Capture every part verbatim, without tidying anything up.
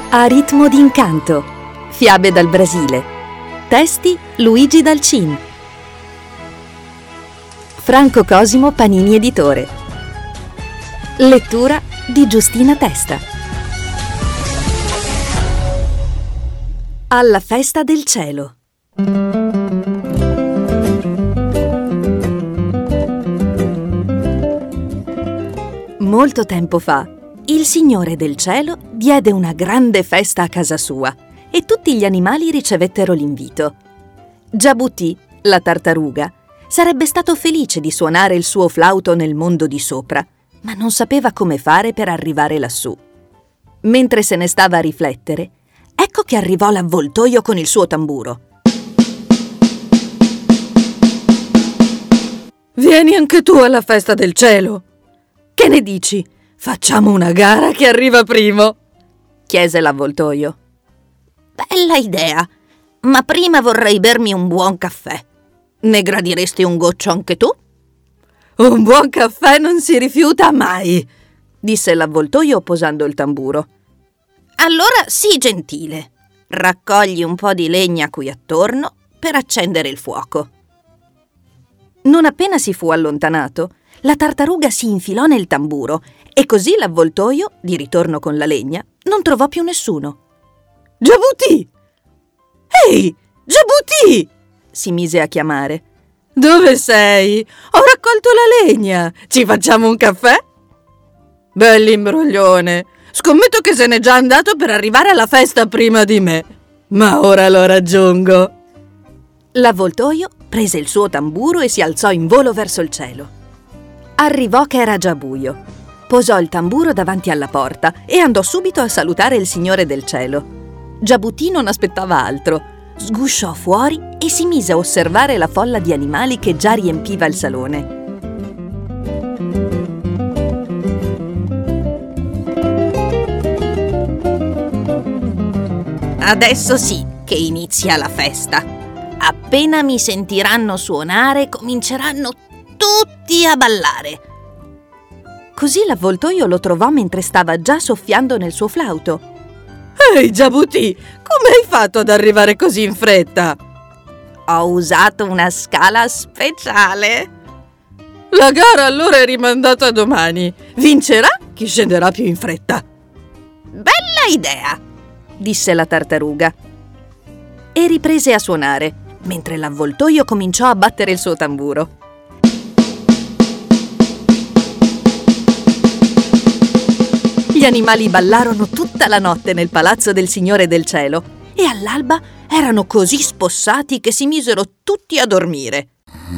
A ritmo d'incanto. Fiabe dal Brasile. Testi Luigi Dalcin. Franco Cosimo Panini Editore. Lettura di Giustina Testa. Alla festa del cielo. Molto tempo fa, il Signore del Cielo diede una grande festa a casa sua e tutti gli animali ricevettero l'invito. Giabutì, la tartaruga, sarebbe stato felice di suonare il suo flauto nel mondo di sopra, ma non sapeva come fare per arrivare lassù. Mentre se ne stava a riflettere, ecco che arrivò l'avvoltoio con il suo tamburo. Vieni anche tu alla festa del cielo. Che ne dici? Facciamo una gara chi arriva primo? Chiese l'avvoltoio. Bella idea, ma prima vorrei bermi un buon caffè. Ne gradiresti un goccio anche tu? Un buon caffè non si rifiuta mai, disse l'avvoltoio posando il tamburo. Allora sii gentile, raccogli un po' di legna qui attorno per accendere il fuoco. Non appena si fu allontanato, la tartaruga si infilò nel tamburo e così l'avvoltoio, di ritorno con la legna, non trovò più nessuno. Giabutì! Ehi, Giabutì! Si mise a chiamare. Dove sei? Ho raccolto la legna. Ci facciamo un caffè? Bell'imbroglione. Scommetto che se n'è già andato per arrivare alla festa prima di me. Ma ora lo raggiungo. L'avvoltoio prese il suo tamburo e si alzò in volo verso il cielo. Arrivò che era già buio. Posò il tamburo davanti alla porta e andò subito a salutare il Signore del Cielo. Giabutì non aspettava altro. Sgusciò fuori e si mise a osservare la folla di animali che già riempiva il salone. Adesso sì che inizia la festa. Appena mi sentiranno suonare, cominceranno tutti a ballare. Così l'avvoltoio lo trovò mentre stava già soffiando nel suo flauto. Ehi, Giabutì, come hai fatto ad arrivare così in fretta? Ho usato una scala speciale. La gara allora è rimandata a domani. Vincerà chi scenderà più in fretta. Bella idea, disse la tartaruga. E riprese a suonare, mentre l'avvoltoio cominciò a battere il suo tamburo. Gli animali ballarono tutta la notte nel palazzo del Signore del Cielo e all'alba erano così spossati che si misero tutti a dormire.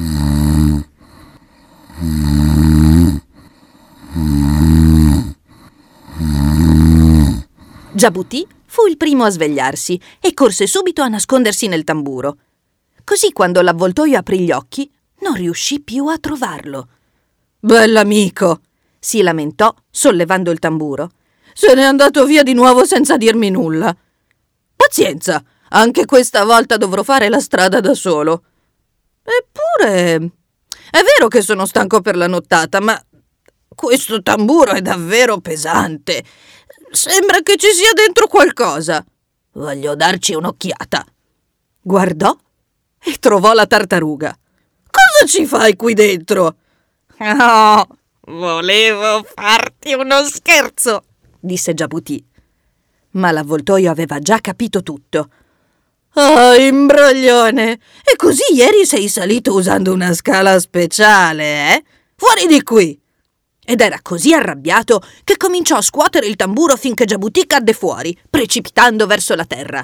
Giabutì fu il primo a svegliarsi e corse subito a nascondersi nel tamburo. Così quando l'avvoltoio aprì gli occhi non riuscì più a trovarlo. Bell'amico! Si lamentò, sollevando il tamburo. Se n'è andato via di nuovo senza dirmi nulla. Pazienza, anche questa volta dovrò fare la strada da solo. Eppure, è vero che sono stanco per la nottata, ma questo tamburo è davvero pesante. Sembra che ci sia dentro qualcosa. Voglio darci un'occhiata. Guardò e trovò la tartaruga. Cosa ci fai qui dentro? Oh, volevo farti uno scherzo, disse Giabutì. Ma l'avvoltoio aveva già capito tutto. Oh, imbroglione! E così ieri sei salito usando una scala speciale, eh? Fuori di qui! Ed era così arrabbiato che cominciò a scuotere il tamburo finché Giabutì cadde fuori, precipitando verso la terra.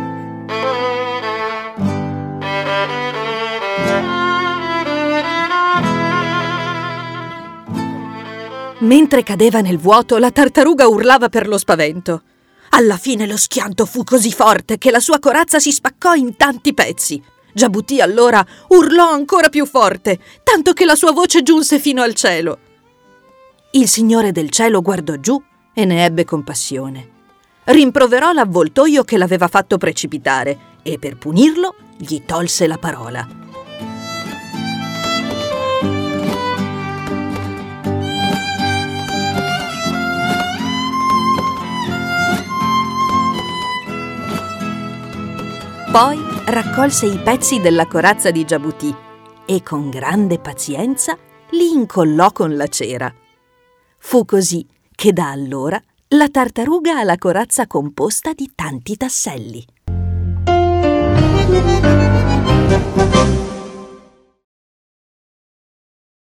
Mentre cadeva nel vuoto, la tartaruga urlava per lo spavento. Alla fine lo schianto fu così forte che la sua corazza si spaccò in tanti pezzi. Giabutì allora urlò ancora più forte, tanto che la sua voce giunse fino al cielo. Il Signore del Cielo guardò giù e ne ebbe compassione. Rimproverò l'avvoltoio che l'aveva fatto precipitare e per punirlo gli tolse la parola. Poi raccolse i pezzi della corazza di Giabuti e con grande pazienza li incollò con la cera. Fu così che da allora la tartaruga ha la corazza composta di tanti tasselli.